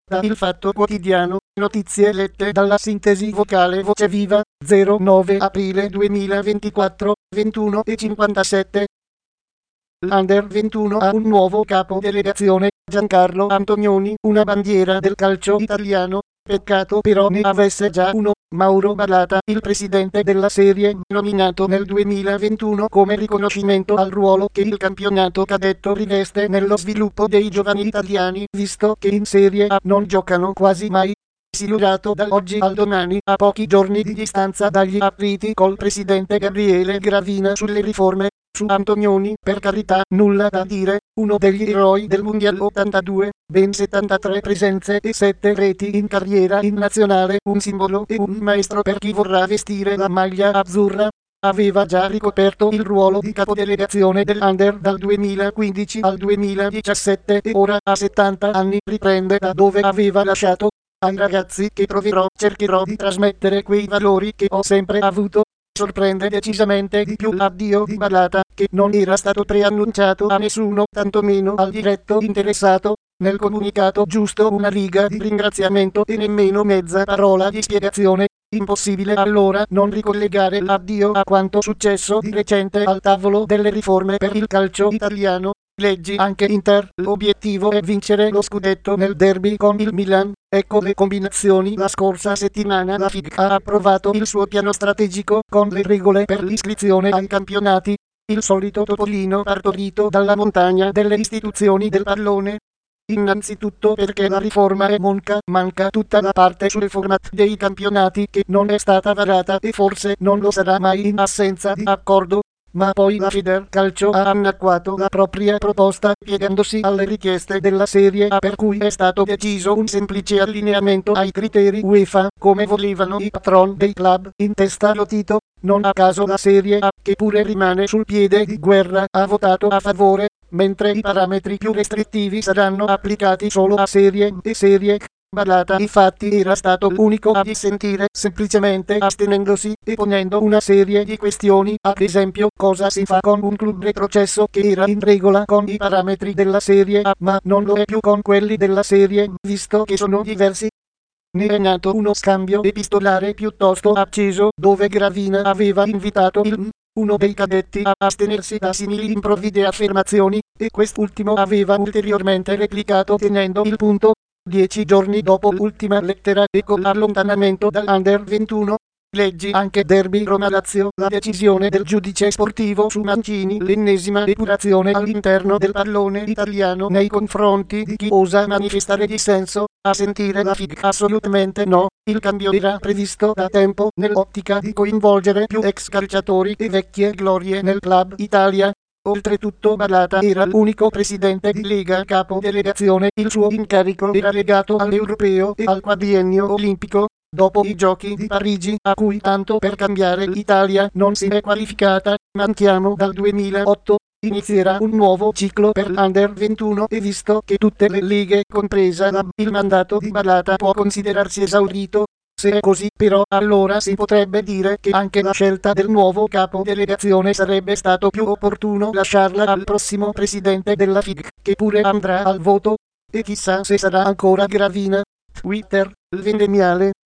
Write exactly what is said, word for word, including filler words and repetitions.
da Il Fatto Quotidiano, notizie lette dalla sintesi vocale Voce Viva, zero nove aprile duemilaventiquattro, ventuno e cinquantasette. L'Under ventuno ha un nuovo capo delegazione, Giancarlo Antonioni, una bandiera del calcio italiano. Peccato però ne avesse già uno, Mauro Balata, il presidente della serie, nominato nel duemilaventuno come riconoscimento al ruolo che il campionato cadetto riveste nello sviluppo dei giovani italiani, visto che in Serie A non giocano quasi mai. Silurato dall'oggi al domani, a pochi giorni di distanza dagli apriti col presidente Gabriele Gravina sulle riforme. Su Antonioni, per carità, nulla da dire, uno degli eroi del Mondial ottantadue, ben settantatré presenze e sette reti in carriera in nazionale, un simbolo e un maestro per chi vorrà vestire la maglia azzurra. Aveva già ricoperto il ruolo di capodelegazione dell'Under dal duemilaquindici al duemiladiciassette e ora, a settanta anni, riprende da dove aveva lasciato. Ai ragazzi che troverò cercherò di trasmettere quei valori che ho sempre avuto. Sorprende decisamente di più l'addio di Balata, che non era stato preannunciato a nessuno, tantomeno al diretto interessato. Nel comunicato giusto una riga di ringraziamento e nemmeno mezza parola di spiegazione. Impossibile allora non ricollegare l'addio a quanto successo di recente al tavolo delle riforme per il calcio italiano. Leggi anche Inter, l'obiettivo è vincere lo scudetto nel derby con il Milan. Ecco le combinazioni. La scorsa settimana la F I G ha approvato il suo piano strategico con le regole per l'iscrizione ai campionati. Il solito topolino partorito dalla montagna delle istituzioni del pallone. Innanzitutto perché la riforma è monca, manca tutta la parte sul format dei campionati che non è stata varata e forse non lo sarà mai in assenza di accordo. Ma poi la Federcalcio ha annacquato la propria proposta piegandosi alle richieste della Serie A, per cui è stato deciso un semplice allineamento ai criteri UEFA, come volevano i patron dei club, in testa Lotito. Non a caso la Serie A, che pure rimane sul piede di guerra, ha votato a favore, mentre i parametri più restrittivi saranno applicati solo a Serie e Serie C. Balata infatti era stato l'unico a dissentire, semplicemente astenendosi e ponendo una serie di questioni, ad esempio cosa si fa con un club retrocesso che era in regola con i parametri della Serie A ma non lo è più con quelli della Serie, visto che sono diversi. Ne è nato uno scambio epistolare piuttosto acceso, dove Gravina aveva invitato il uno dei cadetti a astenersi da simili improvvide affermazioni, e quest'ultimo aveva ulteriormente replicato tenendo il punto. Dieci giorni dopo l'ultima lettera e con l'allontanamento dall'Under ventuno. Leggi anche Derby Roma-Lazio, la decisione del giudice sportivo su Mancini, l'ennesima depurazione all'interno del pallone italiano nei confronti di chi osa manifestare dissenso. A sentire la F I G assolutamente no, il cambio era previsto da tempo nell'ottica di coinvolgere più ex calciatori e vecchie glorie nel club Italia. Oltretutto Balata era l'unico presidente di Lega capo delegazione, il suo incarico era legato all'Europeo e al quadriennio olimpico. Dopo i giochi di Parigi, a cui tanto per cambiare l'Italia non si è qualificata, manchiamo dal duemilaotto, inizierà un nuovo ciclo per l'Under ventuno e visto che tutte le leghe, compresa la B, il mandato di Balata può considerarsi esaurito. Se è così però allora si potrebbe dire che anche la scelta del nuovo capo delegazione sarebbe stato più opportuno lasciarla al prossimo presidente della F I G, che pure andrà al voto. E chissà se sarà ancora Gravina. Twitter, il vendemmiale.